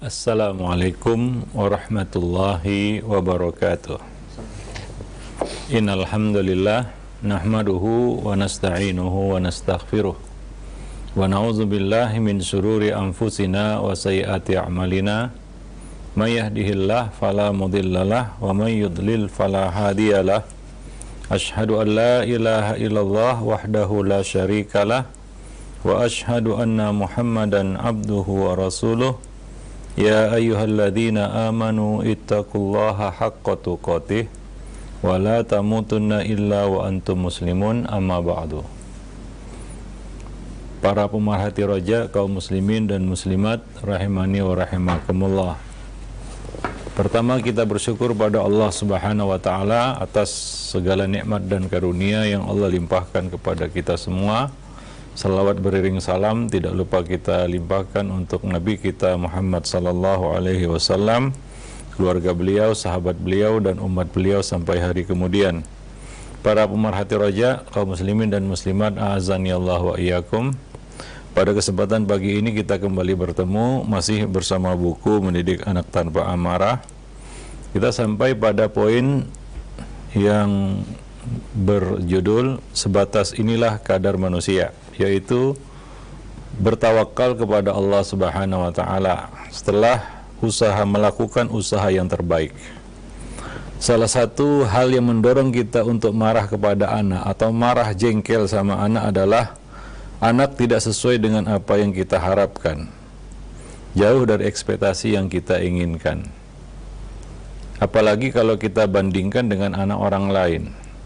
Assalamualaikum warahmatullahi wabarakatuh. Innal hamdalillah nahmaduhu wa nasta'inuhu wa nastaghfiruh wa na'udzu billahi min syururi anfusina wa sayyiati a'malina. May yahdihillahu fala mudhillalah wa may yudlil fala hadiyalah. Asyhadu an la ilaha illallah wahdahu la syarikalah wa asyhadu anna Muhammadan abduhu wa rasuluh. Ya ayyuhalladzina amanu ittaqullaha haqqa tuqatih wa la tamutunna illa wa antum muslimun, amma ba'du. Para pemerhati roja kaum muslimin dan muslimat rahimani wa rahimakumullah. Pertama, kita bersyukur pada Allah Subhanahu wa taala atas segala nikmat dan karunia yang Allah limpahkan kepada kita semua. Salawat beriring salam tidak lupa kita limpahkan untuk Nabi kita Muhammad sallallahu alaihi wasallam, keluarga beliau, sahabat beliau, dan umat beliau sampai hari kemudian. Para pemerhati roja kaum muslimin dan muslimat, a'azani Allah wa iyyakum. Pada kesempatan pagi ini kita kembali bertemu masih bersama buku Mendidik Anak Tanpa Amarah. Kita sampai pada poin yang berjudul sebatas inilah kadar manusia, yaitu bertawakal kepada Allah Subhanahu wa taala setelah melakukan usaha yang terbaik. Salah satu hal yang mendorong kita untuk marah kepada anak atau marah jengkel sama anak adalah anak tidak sesuai dengan apa yang kita harapkan, jauh dari ekspektasi yang kita inginkan. Apalagi kalau kita bandingkan dengan anak orang lain.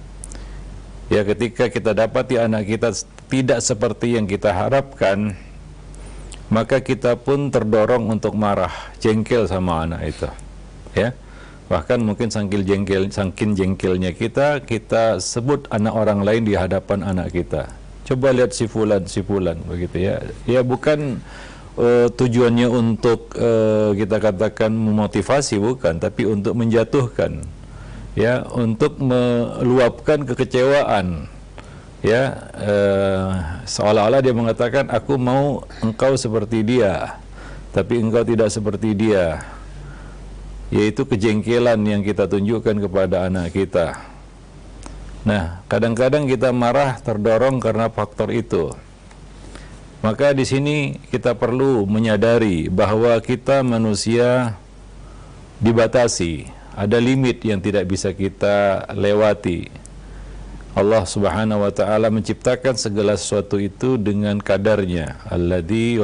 Ya, ketika kita dapati anak kita tidak seperti yang kita harapkan, maka kita pun terdorong untuk marah, jengkel sama anak itu. Ya, bahkan mungkin saking jengkelnya kita sebut anak orang lain di hadapan anak kita. Coba lihat si fulan begitu ya. Ya, bukan tujuannya untuk kita katakan memotivasi, bukan, tapi untuk menjatuhkan. Ya, untuk meluapkan kekecewaan. Ya, seolah-olah dia mengatakan aku mau engkau seperti dia, tapi engkau tidak seperti dia. Yaitu kejengkelan yang kita tunjukkan kepada anak kita. Nah, kadang-kadang kita marah terdorong karena faktor itu. Maka di sini kita perlu menyadari bahwa kita manusia dibatasi. Ada limit yang tidak bisa kita lewati. Allah Subhanahu wa taala menciptakan segala sesuatu itu dengan kadarnya. Alladzi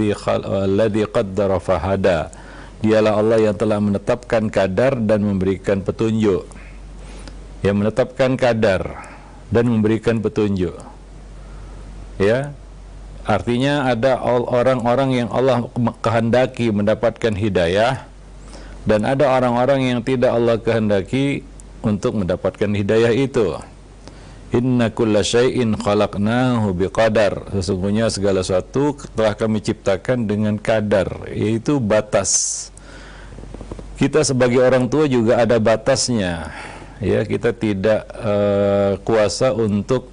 qaddara fahada. Dialah Allah yang telah menetapkan kadar dan memberikan petunjuk. Yang menetapkan kadar dan memberikan petunjuk. Ya. Artinya ada orang-orang yang Allah kehendaki mendapatkan hidayah, dan ada orang-orang yang tidak Allah kehendaki untuk mendapatkan hidayah itu. Inna kulla syai'in khalaqnahu biqadar. Sesungguhnya segala sesuatu telah kami ciptakan dengan kadar, yaitu batas. Kita sebagai orang tua juga ada batasnya. Ya, kita tidak kuasa untuk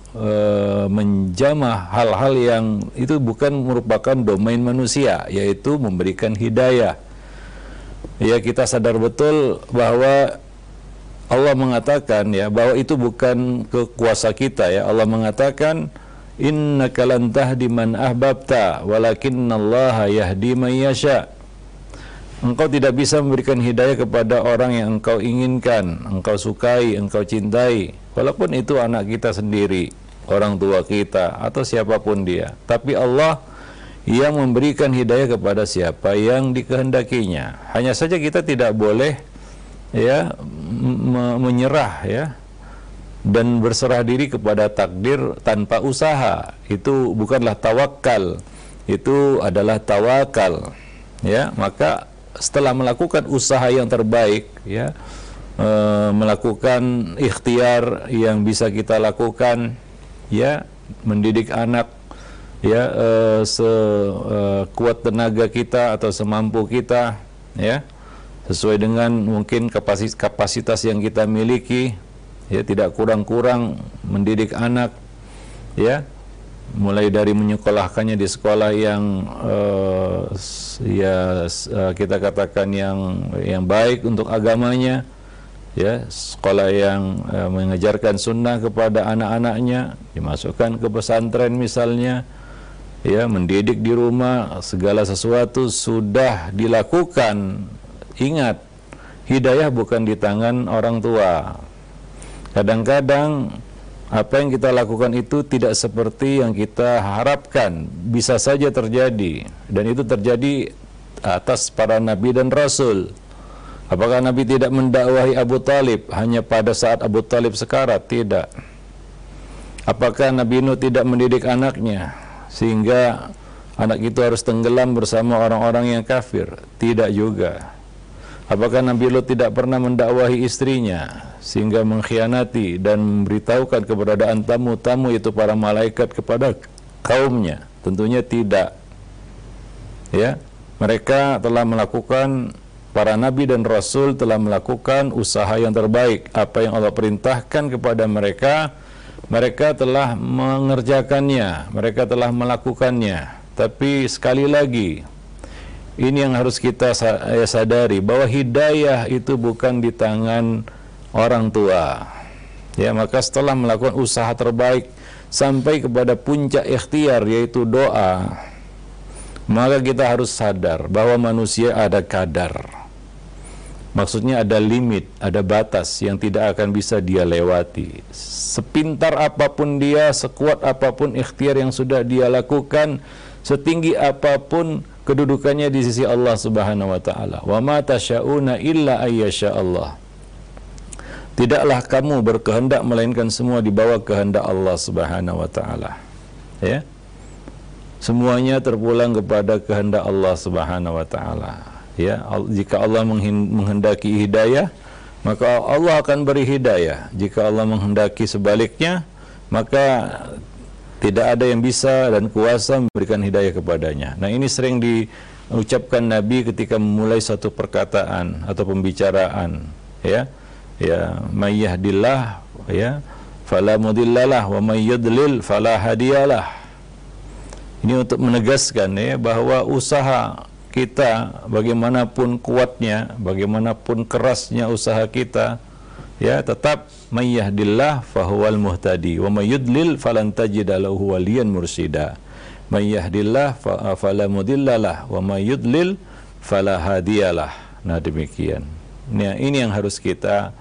menjamah hal-hal yang itu bukan merupakan domain manusia, yaitu memberikan hidayah. Ya, kita sadar betul bahwa Allah mengatakan ya bahwa itu bukan kekuasa kita ya. Allah mengatakan innaka lan tahdi man ahbabta walakinnallaha yahdi man yasha. Engkau tidak bisa memberikan hidayah kepada orang yang engkau inginkan, engkau sukai, engkau cintai, walaupun itu anak kita sendiri, orang tua kita atau siapapun dia. Tapi Allah yang memberikan hidayah kepada siapa yang dikehendakinya. Hanya saja kita tidak boleh ya menyerah ya dan berserah diri kepada takdir tanpa usaha. Itu bukanlah tawakal, itu adalah tawakal. Ya, maka setelah melakukan usaha yang terbaik ya, melakukan ikhtiar yang bisa kita lakukan ya, mendidik anak ya sekuat tenaga kita atau semampu kita ya, sesuai dengan mungkin kapasitas yang kita miliki ya, tidak kurang-kurang mendidik anak ya, mulai dari menyekolahkannya di sekolah yang kita katakan yang baik untuk agamanya, ya, sekolah yang mengajarkan sunnah kepada anak-anaknya, dimasukkan ke pesantren misalnya, ya, mendidik di rumah, segala sesuatu sudah dilakukan. Ingat, hidayah bukan di tangan orang tua. Kadang-kadang apa yang kita lakukan itu tidak seperti yang kita harapkan, bisa saja terjadi, dan itu terjadi atas para nabi dan rasul. Apakah Nabi tidak mendakwahi Abu Talib hanya pada saat Abu Talib sekarat? Tidak. Apakah Nabi Nuh tidak mendidik anaknya sehingga anak itu harus tenggelam bersama orang-orang yang kafir? Tidak juga. Apakah Nabi Lut tidak pernah mendakwahi istrinya sehingga mengkhianati dan memberitahukan keberadaan tamu-tamu itu para malaikat kepada kaumnya? Tentunya tidak. Ya, mereka telah melakukan, para nabi dan rasul telah melakukan usaha yang terbaik. Apa yang Allah perintahkan kepada mereka, mereka telah mengerjakannya, mereka telah melakukannya. Tapi sekali lagi, ini yang harus kita sadari, bahwa hidayah itu bukan di tangan orang tua. Ya, maka setelah melakukan usaha terbaik sampai kepada puncak ikhtiar, yaitu doa, maka kita harus sadar bahwa manusia ada kadar. Maksudnya ada limit, ada batas yang tidak akan bisa dia lewati. Sepintar apapun dia, sekuat apapun ikhtiar yang sudah dia lakukan, setinggi apapun kedudukannya di sisi Allah Subhanahu wa taala. Wa ma tasyauna illa ayyasha Allah. Tidaklah kamu berkehendak melainkan semua di bawah kehendak Allah Subhanahu wa taala. Ya. Semuanya terpulang kepada kehendak Allah Subhanahu wa taala. Ya, jika Allah menghendaki hidayah, maka Allah akan beri hidayah. Jika Allah menghendaki sebaliknya, maka tidak ada yang bisa dan kuasa memberikan hidayah kepadanya. Nah, ini sering diucapkan Nabi ketika memulai satu perkataan atau pembicaraan, ya. Ya, may yahdillah, ya, fala mudhillalah wa may yudlil fala hadiyalah. Ini untuk menegaskan, ya, bahwa usaha kita bagaimanapun kuatnya, bagaimanapun kerasnya usaha kita, ya, tetap may yahdillah fahuwal muhtadi wa may yudlil falan tajida lahu waliyan mursida. May yahdillah fala mudhillalah wa may yudlil fala hadiyalah. Nah, demikian. Nah, ini yang harus kita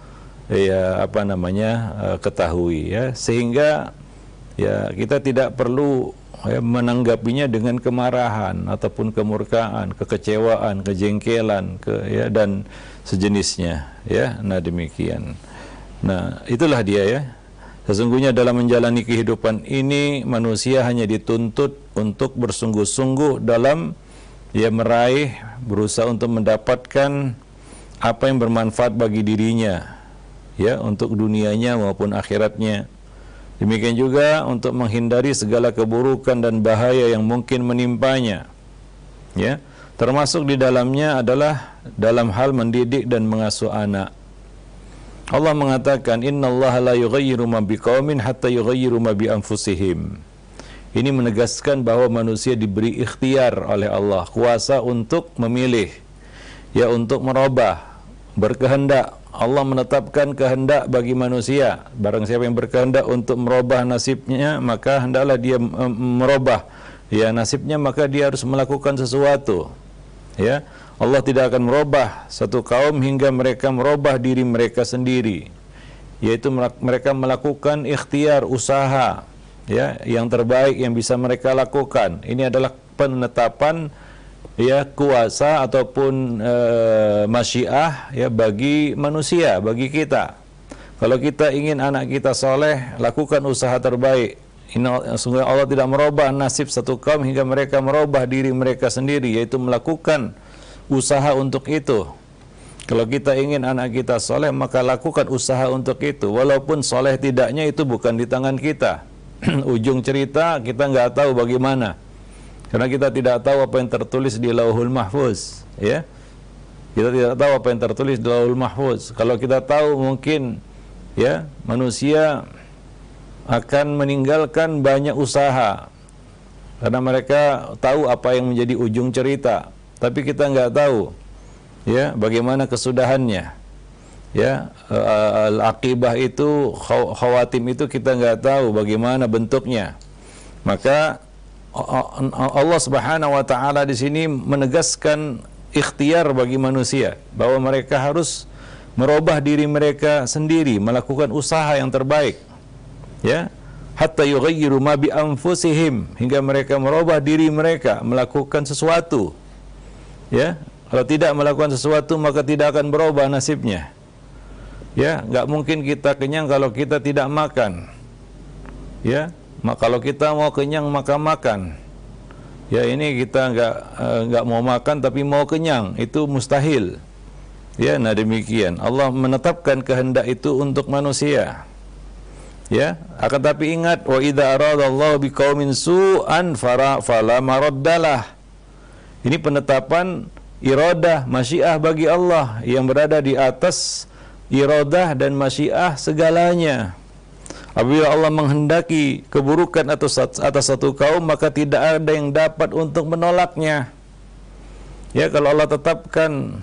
ketahui, ya, sehingga ya kita tidak perlu menanggapinya dengan kemarahan ataupun kemurkaan, kekecewaan, kejengkelan, dan sejenisnya, ya. Nah, demikian. Nah, itulah dia, ya. Sesungguhnya dalam menjalani kehidupan ini, manusia hanya dituntut untuk bersungguh-sungguh dalam meraih, berusaha untuk mendapatkan apa yang bermanfaat bagi dirinya, ya, untuk dunianya maupun akhiratnya. Demikian juga untuk menghindari segala keburukan dan bahaya yang mungkin menimpanya. Ya, termasuk di dalamnya adalah dalam hal mendidik dan mengasuh anak. Allah mengatakan, innallaha la yughayyiru ma biqaumin hatta yughayyiru ma bi anfusihim. Ini menegaskan bahwa manusia diberi ikhtiar oleh Allah, kuasa untuk memilih, ya, untuk merubah, berkehendak. Allah menetapkan kehendak bagi manusia. Barang siapa yang berkehendak untuk merubah nasibnya, maka hendaklah dia merubah, ya, nasibnya, maka dia harus melakukan sesuatu. Ya, Allah tidak akan merubah satu kaum hingga mereka merubah diri mereka sendiri, yaitu mereka melakukan ikhtiar, usaha, ya, yang terbaik yang bisa mereka lakukan. Ini adalah penetapan, ya, kuasa ataupun masyiah, ya, bagi manusia, bagi kita. Kalau kita ingin anak kita soleh, lakukan usaha terbaik. Sungguh Allah tidak merubah nasib satu kaum hingga mereka merubah diri mereka sendiri, yaitu melakukan usaha untuk itu. Kalau kita ingin anak kita soleh, maka lakukan usaha untuk itu. Walaupun soleh tidaknya itu bukan di tangan kita. Ujung cerita kita nggak tahu bagaimana, karena kita tidak tahu apa yang tertulis di Lauhul Mahfuz, ya. Kita tidak tahu apa yang tertulis di Lauhul Mahfuz. Kalau kita tahu, mungkin, ya, manusia akan meninggalkan banyak usaha, karena mereka tahu apa yang menjadi ujung cerita, tapi kita nggak tahu ya bagaimana kesudahannya. Ya, al-aqibah itu, khawatim itu kita nggak tahu bagaimana bentuknya. Maka Allah Subhanahu wa taala di sini menegaskan ikhtiar bagi manusia bahwa mereka harus merubah diri mereka sendiri, melakukan usaha yang terbaik. Ya, hatta yughayyiru ma bi anfusihim, hingga mereka merubah diri mereka, melakukan sesuatu. Ya, kalau tidak melakukan sesuatu maka tidak akan berubah nasibnya. Ya, nggak mungkin kita kenyang kalau kita tidak makan. Ya, kalau kita mau kenyang maka makan. Ya, ini kita nggak mau makan tapi mau kenyang, itu mustahil. Ya, nah demikian. Allah menetapkan kehendak itu untuk manusia. Ya, akan tapi ingat, wa idza aradallahu biqaumin su'an fala maraddalah. Ini penetapan iradah, masyiah bagi Allah yang berada di atas iradah dan masyiah segalanya. Apabila Allah menghendaki keburukan atas satu kaum, maka tidak ada yang dapat untuk menolaknya. Ya, kalau Allah tetapkan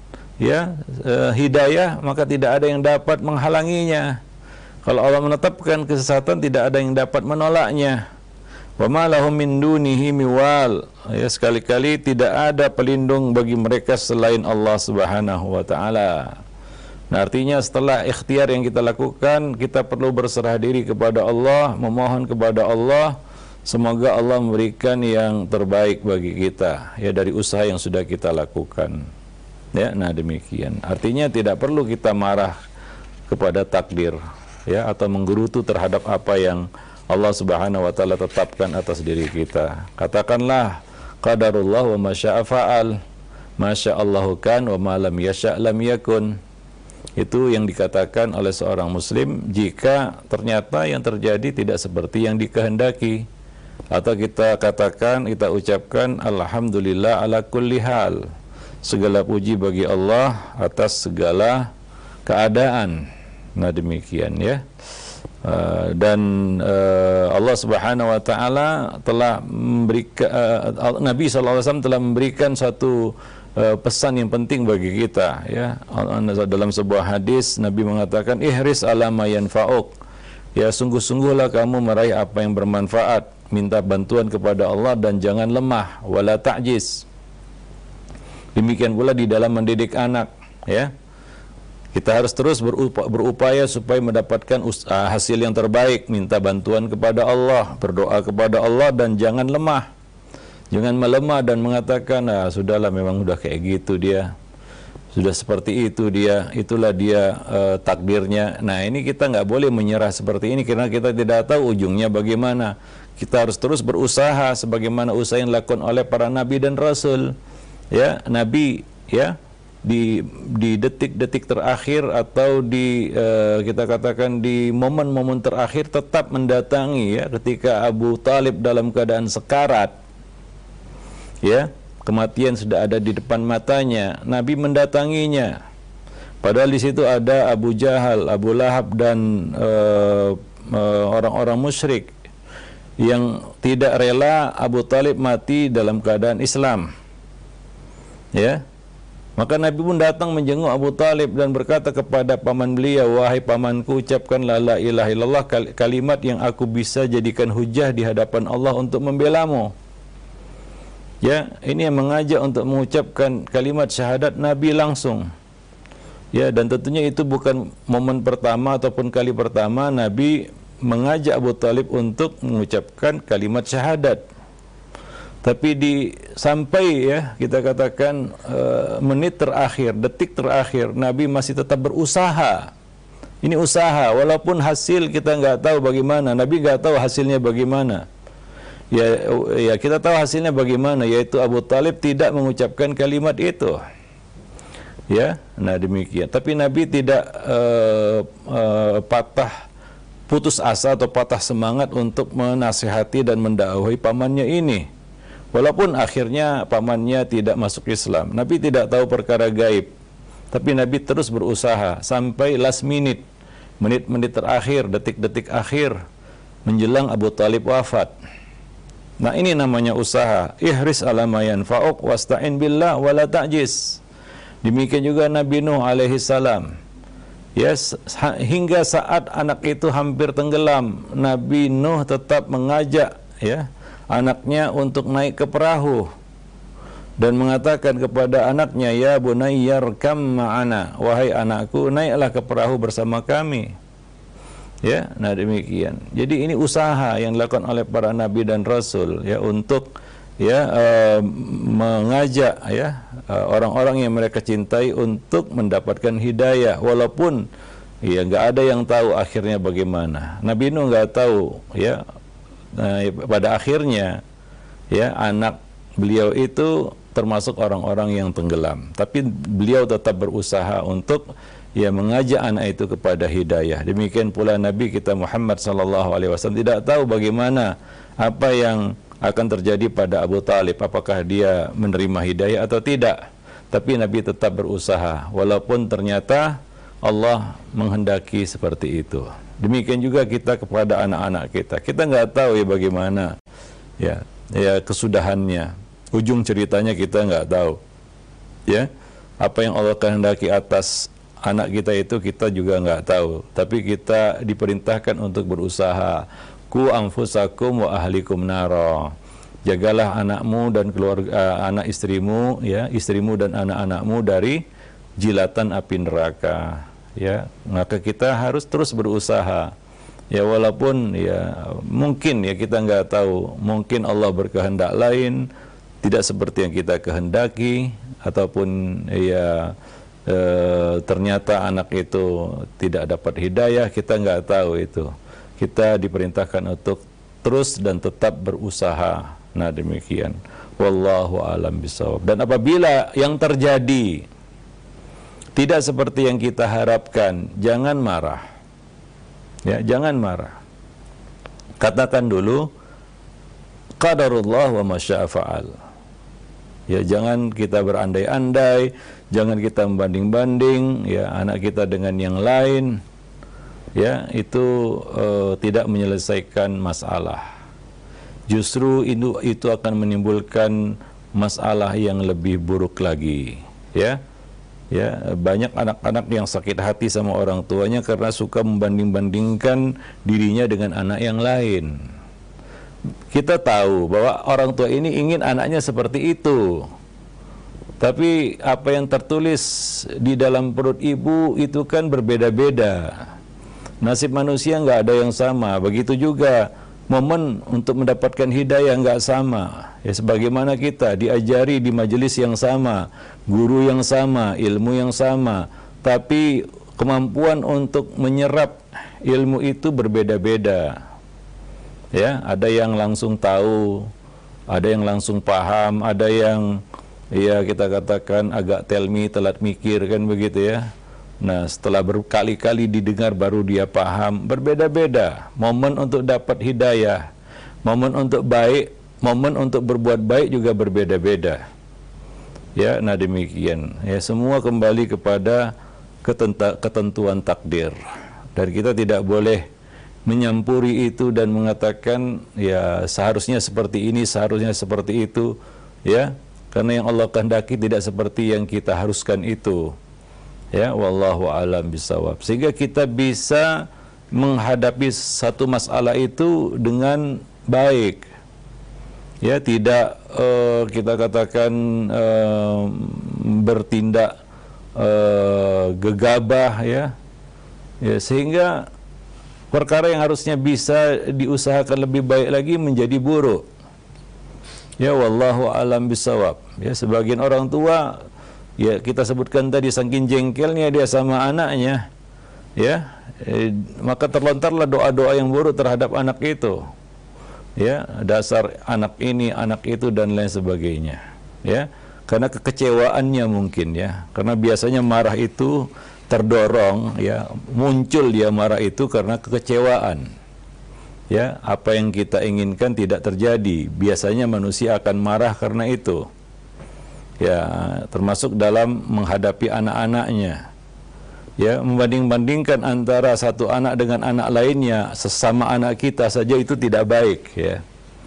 ya hidayah, maka tidak ada yang dapat menghalanginya. Kalau Allah menetapkan kesesatan, tidak ada yang dapat menolaknya. Wa ma lahum min dunihi miwal. Ya, sekali-kali tidak ada pelindung bagi mereka selain Allah Subhanahu wa taala. Nah, artinya setelah ikhtiar yang kita lakukan, kita perlu berserah diri kepada Allah, memohon kepada Allah, semoga Allah memberikan yang terbaik bagi kita, ya, dari usaha yang sudah kita lakukan. Ya, nah demikian. Artinya tidak perlu kita marah kepada takdir, ya, atau menggerutu terhadap apa yang Allah Subhanahu wa taala tetapkan atas diri kita. Katakanlah qadarullah wa masya'a fa'al, masya'allahu kan wa ma lam yasha' lam yakun. Itu yang dikatakan oleh seorang muslim jika ternyata yang terjadi tidak seperti yang dikehendaki, atau kita katakan, kita ucapkan alhamdulillah ala kulli hal, segala puji bagi Allah atas segala keadaan. Nah demikian ya. Dan Allah Subhanahu wa taala telah memberikan, Nabi sallallahu alaihi wasallam telah memberikan satu pesan yang penting bagi kita, ya. Dalam sebuah hadis Nabi mengatakan, ihris ala ma yanfa'uk, ya, sungguh-sungguhlah kamu meraih apa yang bermanfaat, minta bantuan kepada Allah dan jangan lemah, wala ta'jiz. Demikian pula di dalam mendidik anak, ya, kita harus terus berupaya supaya mendapatkan hasil yang terbaik, minta bantuan kepada Allah, berdoa kepada Allah dan jangan lemah. Jangan melemah dan mengatakan, sudahlah, memang udah kayak gitu dia, sudah seperti itu dia, itulah dia takdirnya. Nah, ini kita nggak boleh menyerah seperti ini karena kita tidak tahu ujungnya bagaimana. Kita harus terus berusaha sebagaimana usaha yang dilakukan oleh para nabi dan rasul. Ya, nabi, ya, di detik-detik terakhir atau di kita katakan di momen-momen terakhir tetap mendatangi, ya, ketika Abu Talib dalam keadaan sekarat. Ya, kematian sudah ada di depan matanya, Nabi mendatanginya. Padahal di situ ada Abu Jahal, Abu Lahab dan orang-orang musyrik yang tidak rela Abu Talib mati dalam keadaan Islam. Ya, maka Nabi pun datang menjenguk Abu Talib dan berkata kepada paman beliau, wahai pamanku, ucapkanlah la ilaha illallah, kalimat yang aku bisa jadikan hujah di hadapan Allah untuk membelamu. Ya, ini yang mengajak untuk mengucapkan kalimat syahadat Nabi langsung. Ya, dan tentunya itu bukan momen pertama ataupun kali pertama Nabi mengajak Abu Talib untuk mengucapkan kalimat syahadat. Tapi sampai, ya, kita katakan menit terakhir, detik terakhir, Nabi masih tetap berusaha. Ini usaha, walaupun hasil kita nggak tahu bagaimana. Nabi nggak tahu hasilnya bagaimana. Ya, kita tahu hasilnya bagaimana, yaitu Abu Talib tidak mengucapkan kalimat itu. Ya, nah demikian. Tapi Nabi tidak putus asa atau patah semangat untuk menasihati dan mendakwahi pamannya ini. Walaupun akhirnya pamannya tidak masuk Islam. Nabi tidak tahu perkara gaib. Tapi Nabi terus berusaha sampai last minute, menit-menit terakhir, detik-detik akhir menjelang Abu Talib wafat. Nah, ini namanya usaha. Ihris ala ma yanfa'uk wasta'in billah wala ta'jiz. Demikian juga Nabi Nuh alaihi salam. Ya, hingga saat anak itu hampir tenggelam, Nabi Nuh tetap mengajak ya anaknya untuk naik ke perahu dan mengatakan kepada anaknya, ya bunayyarkam ma'ana, wahai anakku, naiklah ke perahu bersama kami. Ya, nah demikian. Jadi ini usaha yang dilakukan oleh para nabi dan rasul ya untuk ya mengajak ya orang-orang yang mereka cintai untuk mendapatkan hidayah, walaupun ya nggak ada yang tahu akhirnya bagaimana. Nabi Nuh nggak tahu ya pada akhirnya ya anak beliau itu termasuk orang-orang yang tenggelam, tapi beliau tetap berusaha untuk ya mengajak anak itu kepada hidayah. Demikian pula Nabi kita Muhammad sallallahu alaihi wasallam tidak tahu bagaimana apa yang akan terjadi pada Abu Talib, apakah dia menerima hidayah atau tidak. Tapi Nabi tetap berusaha walaupun ternyata Allah menghendaki seperti itu. Demikian juga kita kepada anak-anak kita. Kita nggak tahu ya bagaimana ya kesudahannya. Ujung ceritanya kita nggak tahu. Ya, apa yang Allah kehendaki atas anak kita itu kita juga nggak tahu. Tapi kita diperintahkan untuk berusaha. Ku anfusakum wa ahlikum nara. Jagalah anakmu dan keluarga anak istrimu ya, istrimu dan anak-anakmu dari jilatan api neraka. Ya, maka kita harus terus berusaha. Ya, walaupun ya mungkin ya kita nggak tahu, mungkin Allah berkehendak lain, tidak seperti yang kita kehendaki, ataupun ya ternyata anak itu tidak dapat hidayah, kita nggak tahu itu. Kita diperintahkan untuk terus dan tetap berusaha. Nah demikian. Wallahu alam bisawab. Dan apabila yang terjadi tidak seperti yang kita harapkan, jangan marah. Ya, jangan marah. Katakan dulu qadarullah wa masya'a fa'al. Ya, jangan kita berandai-andai, jangan kita membanding-banding ya anak kita dengan yang lain. Ya, itu tidak menyelesaikan masalah. Justru itu akan menimbulkan masalah yang lebih buruk lagi. Ya, ya banyak anak-anak yang sakit hati sama orang tuanya karena suka membanding-bandingkan dirinya dengan anak yang lain. Kita tahu bahwa orang tua ini ingin anaknya seperti itu, tapi apa yang tertulis di dalam perut ibu itu kan berbeda-beda. Nasib manusia nggak ada yang sama. Begitu juga momen untuk mendapatkan hidayah nggak sama. Ya, sebagaimana kita diajari di majelis yang sama, guru yang sama, ilmu yang sama, tapi kemampuan untuk menyerap ilmu itu berbeda-beda. Ya, ada yang langsung tahu, ada yang langsung paham, ada yang ya kita katakan agak tell me, telat mikir kan begitu ya. Nah, setelah berkali-kali didengar baru dia paham. Berbeda-beda. Momen untuk dapat hidayah, momen untuk baik, momen untuk berbuat baik juga berbeda-beda. Ya, nah demikian. Ya, semua kembali kepada ketentuan takdir. Dan kita tidak boleh menyampuri itu dan mengatakan ya seharusnya seperti ini, seharusnya seperti itu, ya. Karena yang Allah kehendaki tidak seperti yang kita haruskan itu. Ya, wallahu alam bisawab. Sehingga kita bisa menghadapi satu masalah itu dengan baik. Ya, tidak kita katakan bertindak gegabah ya. Ya, sehingga perkara yang harusnya bisa diusahakan lebih baik lagi menjadi buruk. Ya, wallahu alam bisawab. Ya, sebagian orang tua ya kita sebutkan tadi saking jengkelnya dia sama anaknya, ya, maka terlontarlah doa-doa yang buruk terhadap anak itu, ya, dasar anak ini, anak itu dan lain sebagainya, ya, karena kekecewaannya mungkin ya, karena biasanya marah itu terdorong, ya, muncul dia marah itu karena kekecewaan, ya, apa yang kita inginkan tidak terjadi, biasanya manusia akan marah karena itu. Ya, termasuk dalam menghadapi anak-anaknya. Ya, membanding-bandingkan antara satu anak dengan anak lainnya, sesama anak kita saja itu tidak baik, ya.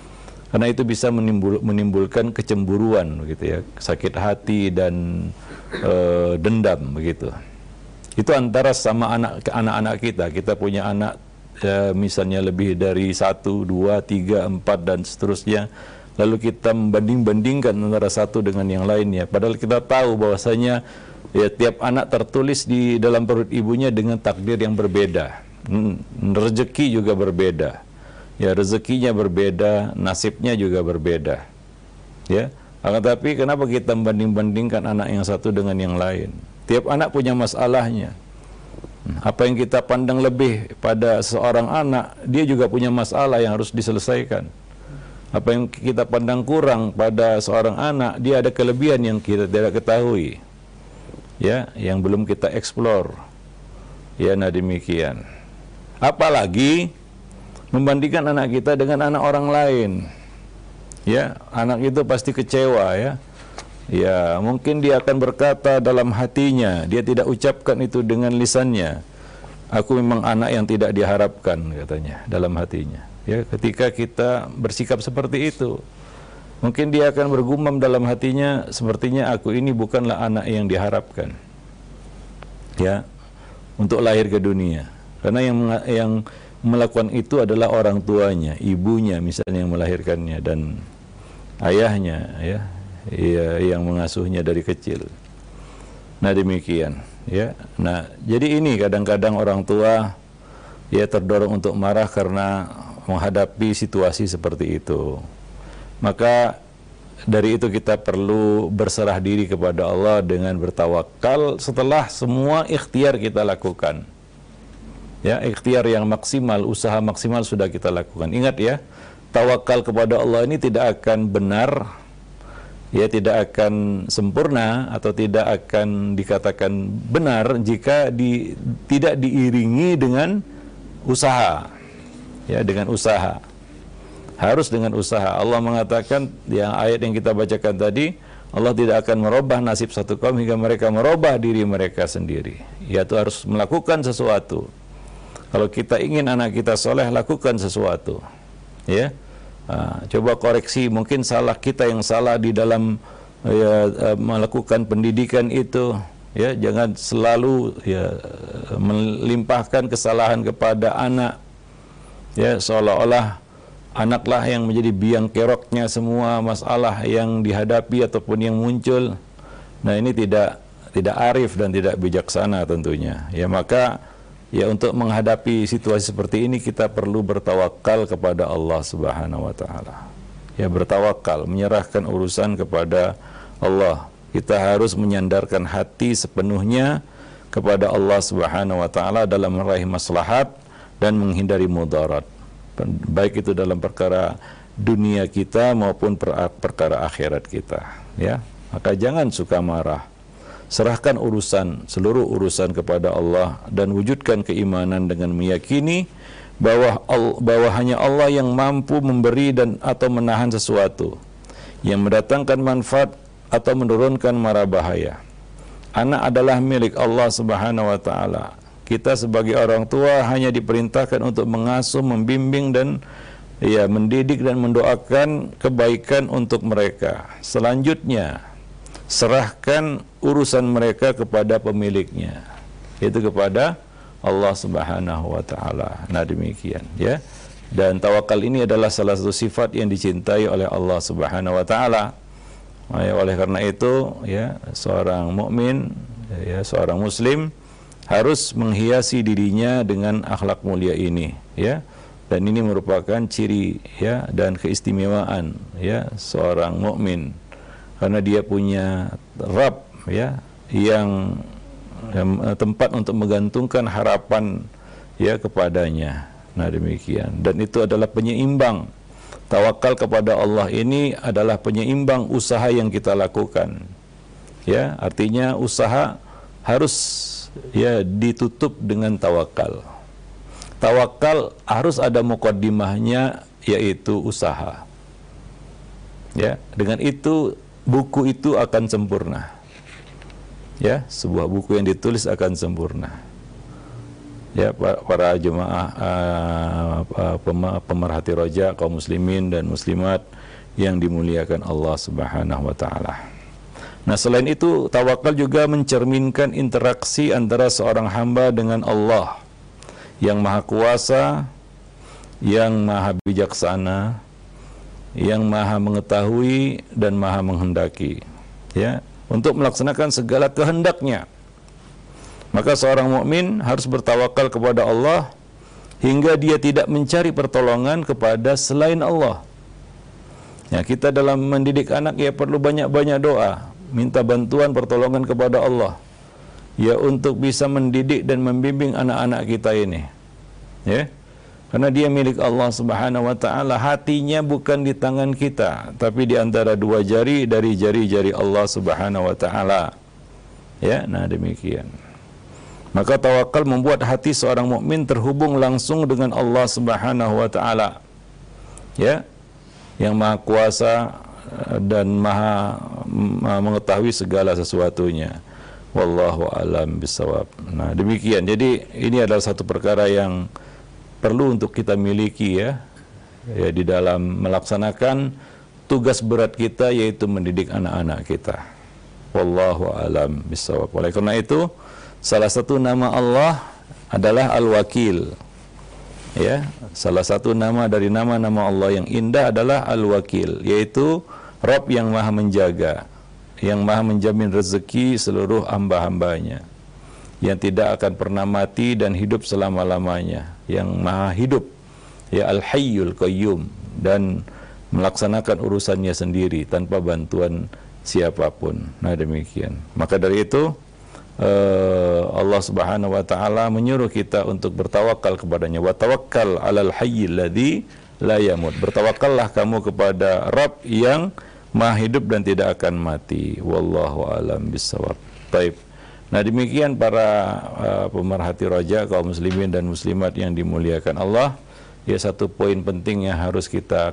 Karena itu bisa menimbulkan kecemburuan begitu ya, sakit hati dan dendam begitu. Itu antara sama anak-anak kita. Kita punya anak misalnya lebih dari 1, 2, 3, 4 dan seterusnya. Lalu kita membanding-bandingkan antara satu dengan yang lainnya. Padahal kita tahu bahwasanya ya tiap anak tertulis di dalam perut ibunya dengan takdir yang berbeda. Rezeki juga berbeda. Ya, rezekinya berbeda, nasibnya juga berbeda. Ya, akan tapi kenapa kita membanding-bandingkan anak yang satu dengan yang lain? Tiap anak punya masalahnya. Apa yang kita pandang lebih pada seorang anak, dia juga punya masalah yang harus diselesaikan. Apa yang kita pandang kurang pada seorang anak, dia ada kelebihan yang kita tidak ketahui. Ya, yang belum kita eksplor. Ya, nah demikian. Apalagi membandingkan anak kita dengan anak orang lain. Ya, anak itu pasti kecewa ya. Ya, mungkin dia akan berkata dalam hatinya, dia tidak ucapkan itu dengan lisannya. Aku memang anak yang tidak diharapkan, katanya dalam hatinya. Ya, ketika kita bersikap seperti itu, mungkin dia akan bergumam dalam hatinya, sepertinya aku ini bukanlah anak yang diharapkan. Ya, untuk lahir ke dunia. Karena yang melakukan itu adalah orang tuanya, ibunya misalnya yang melahirkannya dan ayahnya ya, yang mengasuhnya dari kecil. Nah demikian ya. Nah jadi ini kadang-kadang orang tua ya terdorong untuk marah karena menghadapi situasi seperti itu. Maka dari itu kita perlu berserah diri kepada Allah dengan bertawakal setelah semua ikhtiar kita lakukan. Ya, ikhtiar yang maksimal, usaha maksimal sudah kita lakukan. Ingat ya, tawakal kepada Allah ini tidak akan benar, ya tidak akan sempurna atau tidak akan dikatakan benar jika tidak diiringi dengan usaha. Ya, dengan usaha. Harus dengan usaha. Allah mengatakan, yang ayat yang kita bacakan tadi, Allah tidak akan merubah nasib satu kaum hingga mereka merubah diri mereka sendiri. Yaitu harus melakukan sesuatu. Kalau kita ingin anak kita soleh, lakukan sesuatu. Ya, coba koreksi mungkin salah kita yang salah di dalam melakukan pendidikan itu. Ya, jangan selalu ya melimpahkan kesalahan kepada anak. Ya, seolah-olah anaklah yang menjadi biang keroknya semua masalah yang dihadapi ataupun yang muncul. Nah, ini tidak arif dan tidak bijaksana tentunya. Ya, maka ya untuk menghadapi situasi seperti ini kita perlu bertawakal kepada Allah Subhanahu wa taala. Ya, bertawakal, menyerahkan urusan kepada Allah. Kita harus menyandarkan hati sepenuhnya kepada Allah Subhanahu wa taala dalam meraih maslahat dan menghindari mudarat. Baik itu dalam perkara dunia kita maupun perkara akhirat kita, ya. Maka jangan suka marah. Serahkan seluruh urusan kepada Allah dan wujudkan keimanan dengan meyakini bahwa hanya Allah yang mampu memberi dan atau menahan sesuatu, yang mendatangkan manfaat atau menurunkan mara bahaya. Anak adalah milik Allah Subhanahu wa taala. Kita sebagai orang tua hanya diperintahkan untuk mengasuh, membimbing dan ya mendidik dan mendoakan kebaikan untuk mereka. Selanjutnya serahkan urusan mereka kepada pemiliknya, yaitu kepada Allah Subhanahu wa taala. Nah demikian ya. Dan tawakal ini adalah salah satu sifat yang dicintai oleh Allah Subhanahu wa taala. Oleh karena itu ya, seorang mukmin ya, seorang muslim harus menghiasi dirinya dengan akhlak mulia ini ya. Dan ini merupakan ciri ya dan keistimewaan ya seorang mukmin. Karena dia punya Rabb ya yang tempat untuk menggantungkan harapan ya kepadanya. Nah demikian, dan itu adalah penyeimbang. Tawakal kepada Allah ini adalah penyeimbang usaha yang kita lakukan. Ya, artinya usaha harus ya ditutup dengan tawakal. Tawakal harus ada muqaddimahnya, yaitu usaha. Ya, dengan itu buku itu akan sempurna. Ya, sebuah buku yang ditulis akan sempurna. Ya, para jemaah pemerhati roja, kaum muslimin dan muslimat yang dimuliakan Allah Subhanahu wa taala. Nah, selain itu tawakal juga mencerminkan interaksi antara seorang hamba dengan Allah yang Maha Kuasa, yang Maha Bijaksana, yang Maha Mengetahui dan Maha Menghendaki, ya, untuk melaksanakan segala kehendaknya. Maka seorang mukmin harus bertawakal kepada Allah hingga dia tidak mencari pertolongan kepada selain Allah. Ya, kita dalam mendidik anak ya perlu banyak-banyak doa, minta bantuan pertolongan kepada Allah. Ya, untuk bisa mendidik dan membimbing anak-anak kita ini. Ya. Karena dia milik Allah Subhanahu wa taala, hatinya bukan di tangan kita, tapi di antara dua jari dari jari-jari Allah Subhanahu wa taala. Ya, nah demikian. Maka tawakal membuat hati seorang mukmin terhubung langsung dengan Allah Subhanahu wa taala. Ya. Yang Maha Kuasa dan Maha mengetahui segala sesuatunya. Wallahu alam bisawab. Nah, demikian. Jadi ini adalah satu perkara yang perlu untuk kita miliki ya di dalam melaksanakan tugas berat kita, yaitu mendidik anak-anak kita. Wallahu alam bisawab. Oleh karena itu, salah satu nama Allah adalah Al-Wakil. Ya, salah satu nama dari nama-nama Allah yang indah adalah Al-Wakil, yaitu Rabb yang Maha menjaga, yang Maha menjamin rezeki seluruh hamba-hambanya, yang tidak akan pernah mati dan hidup selama-lamanya, yang Maha hidup, ya Al-Hayyul Qayyum, dan melaksanakan urusannya sendiri tanpa bantuan siapapun. Nah demikian. Maka dari itu Allah Subhanahu wa taala menyuruh kita untuk bertawakal kepadanya. Wa tawakkal 'alal hayyil ladzi la yamut. Bertawakallah kamu kepada Rabb yang Maha hidup dan tidak akan mati. Wallahu a'lam bissawab. Baik. Nah demikian para pemerhati roja, kaum muslimin dan muslimat yang dimuliakan Allah. Ya, satu poin penting yang harus kita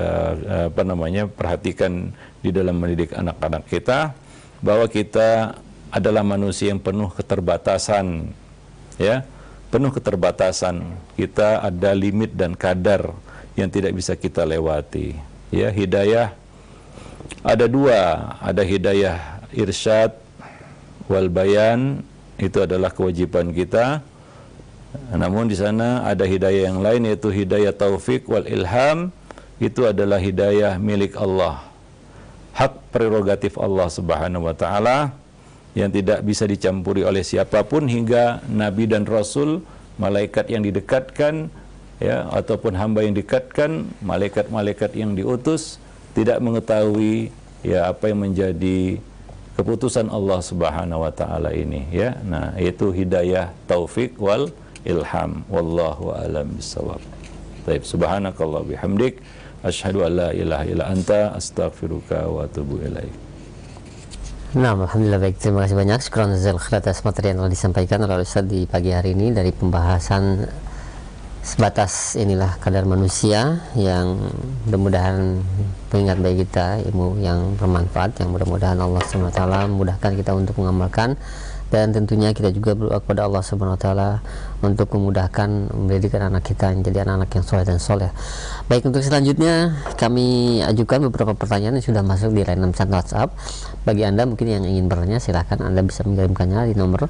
perhatikan di dalam mendidik anak-anak kita, bahwa kita adalah manusia yang penuh keterbatasan, ya, penuh keterbatasan. Kita ada limit dan kadar yang tidak bisa kita lewati. Ya, hidayah ada dua, ada hidayah irsyad wal bayan, itu adalah kewajiban kita. Namun di sana ada hidayah yang lain, yaitu hidayah taufik wal ilham, itu adalah hidayah milik Allah, hak prerogatif Allah Subhanahu wa taala, yang tidak bisa dicampuri oleh siapapun, hingga nabi dan rasul, malaikat yang didekatkan, ya, ataupun hamba yang didekatkan, malaikat-malaikat yang diutus, tidak mengetahui ya apa yang menjadi keputusan Allah Subhanahu wa taala ini, ya. Nah, itu hidayah taufik wal ilham. Wallahu a'lam bissawab. Baik, subhanakallah bihamdik, asyhadu an la ilaha illa anta, astaghfiruka wa atubu ilaik. Nah, alhamdulillah, baik, terima kasih banyak. Syukran jazakallahu khairan atas materi yang telah disampaikan oleh Ustaz di pagi hari ini, dari pembahasan sebatas inilah kadar manusia, yang mudah-mudahan mengingat bagi kita ilmu yang bermanfaat, yang mudah-mudahan Allah SWT memudahkan kita untuk mengamalkan, dan tentunya kita juga berdoa kepada Allah SWT untuk memudahkan mendidik anak kita menjadi anak-anak yang soleh dan soleh. Baik, untuk selanjutnya kami ajukan beberapa pertanyaan yang sudah masuk di layanan pesan WhatsApp. Bagi Anda mungkin yang ingin bertanya, silahkan Anda bisa mengirimkannya di nomor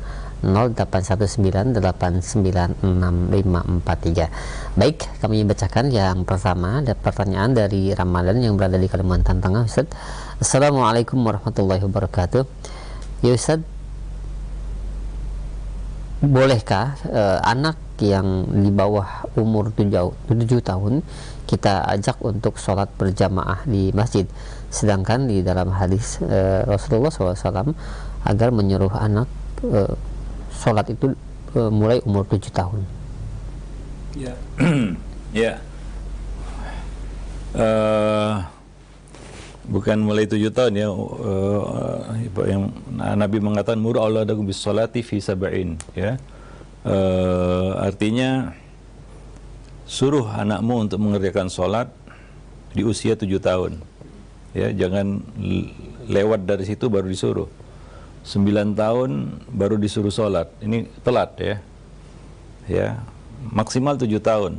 0819896543. Baik, kami bacakan yang pertama. Ada pertanyaan dari Ramadan yang berada di Kalimantan Tengah. Ustaz, Assalamualaikum warahmatullahi wabarakatuh. Ya Ustaz, bolehkah anak yang di bawah umur 7 tahun kita ajak untuk sholat berjamaah di masjid, sedangkan di dalam hadis Rasulullah SAW agar menyuruh anak sholat itu mulai umur 7 tahun? Ya, ya, bukan mulai 7 tahun ya. Yang Nabi mengatakan mur auladakum bis sholati fi sab'in, ya. Artinya suruh anakmu untuk mengerjakan sholat di usia 7 tahun, ya. Jangan lewat dari situ baru disuruh. 9 tahun baru disuruh sholat, ini telat, ya. ya, maksimal 7 tahun.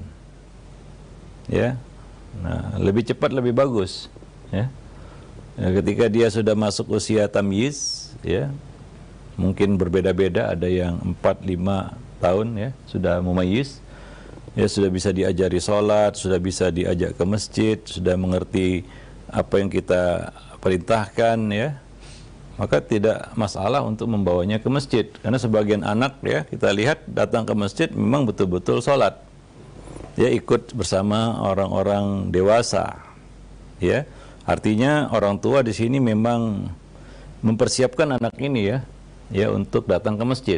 Ya. Nah, lebih cepat lebih bagus, ya. Ya, ketika dia sudah masuk usia tamyiz, ya, mungkin berbeda-beda, ada yang 4-5 tahun ya sudah mumayyiz, ya, sudah bisa diajari sholat, sudah bisa diajak ke masjid, sudah mengerti apa yang kita perintahkan, ya, maka tidak masalah untuk membawanya ke masjid. Karena sebagian anak, ya, kita lihat datang ke masjid memang betul-betul sholat, ya, ikut bersama orang-orang dewasa, ya. Artinya orang tua di sini memang mempersiapkan anak ini, ya, untuk datang ke masjid.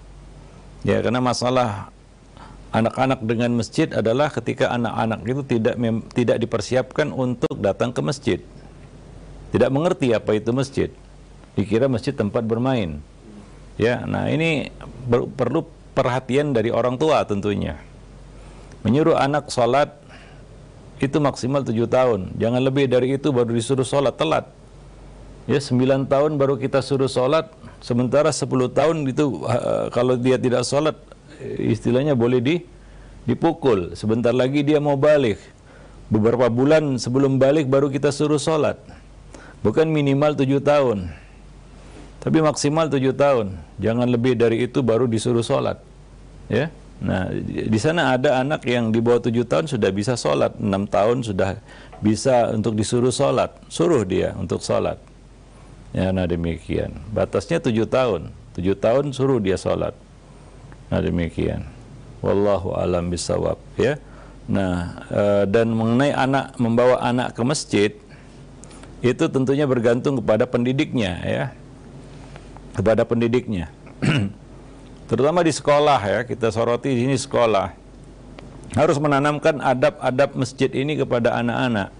Ya, karena masalah anak-anak dengan masjid adalah ketika anak-anak itu tidak dipersiapkan untuk datang ke masjid. Tidak mengerti apa itu masjid. Dikira masjid tempat bermain. Ya, nah ini perlu perhatian dari orang tua tentunya. Menyuruh anak sholat itu maksimal 7 tahun. Jangan lebih dari itu baru disuruh sholat, telat. Ya, 9 tahun baru kita suruh sholat, sementara 10 tahun itu kalau dia tidak sholat, istilahnya boleh dipukul. Sebentar lagi dia mau balik. Beberapa bulan sebelum balik baru kita suruh sholat. Bukan minimal 7 tahun, tapi maksimal 7 tahun. Jangan lebih dari itu baru disuruh sholat. Ya. Nah, di sana ada anak yang di bawah 7 tahun sudah bisa sholat, 6 tahun sudah bisa untuk disuruh sholat, suruh dia untuk sholat. Ya, nah demikian. Batasnya 7 tahun, 7 tahun suruh dia sholat. Nah demikian. Wallahu alam bisawab, ya. Nah, dan mengenai anak membawa anak ke masjid, itu tentunya bergantung kepada pendidiknya, ya, kepada pendidiknya. Terutama di sekolah, ya, kita soroti di sini sekolah harus menanamkan adab-adab masjid ini kepada anak-anak.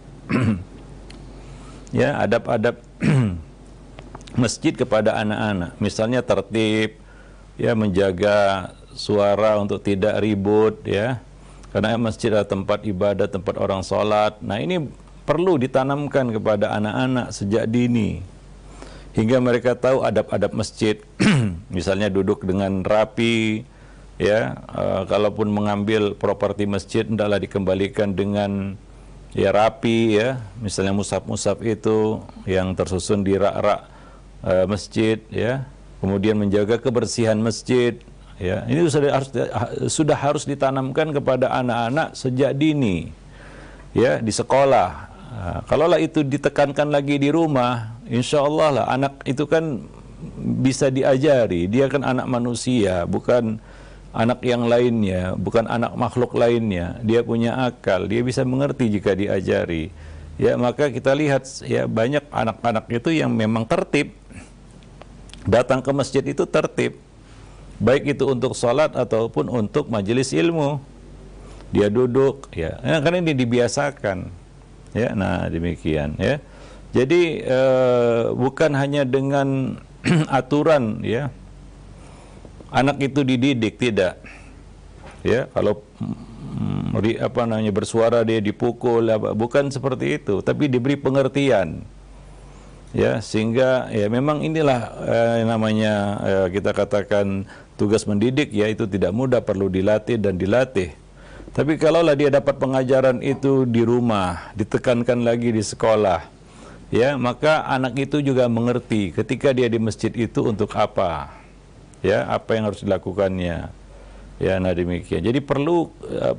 Ya, adab-adab masjid kepada anak-anak, misalnya tertib, ya, menjaga suara untuk tidak ribut, ya, karena masjid adalah tempat ibadah, tempat orang sholat. Nah, ini perlu ditanamkan kepada anak-anak sejak dini, hingga mereka tahu adab-adab masjid. Misalnya duduk dengan rapi, ya, kalaupun mengambil properti masjid hendaklah dikembalikan dengan, ya, rapi, ya. Misalnya mushaf-mushaf itu yang tersusun di rak-rak masjid, ya. Kemudian menjaga kebersihan masjid, ya. Ini sudah harus ditanamkan kepada anak-anak sejak dini, ya, di sekolah. Nah, kalaulah itu ditekankan lagi di rumah, insya Allah lah anak itu kan bisa diajari. Dia kan anak manusia, bukan anak yang lainnya, bukan anak makhluk lainnya. Dia punya akal, dia bisa mengerti jika diajari. Ya, maka kita lihat, ya, banyak anak-anak itu yang memang tertib. Datang ke masjid itu tertib, baik itu untuk sholat ataupun untuk majelis ilmu. Dia duduk, ya, karena ini dibiasakan, ya. Nah demikian, ya. Jadi bukan hanya dengan aturan, ya, anak itu dididik, tidak, ya. Kalau bersuara dia dipukul, bukan seperti itu, tapi diberi pengertian, ya, sehingga, ya, memang inilah namanya kita katakan tugas mendidik, ya, itu tidak mudah, perlu dilatih dan dilatih. Tapi kalaulah dia dapat pengajaran itu di rumah, ditekankan lagi di sekolah, ya, maka anak itu juga mengerti ketika dia di masjid itu untuk apa, ya, apa yang harus dilakukannya, ya. Nah demikian. Jadi perlu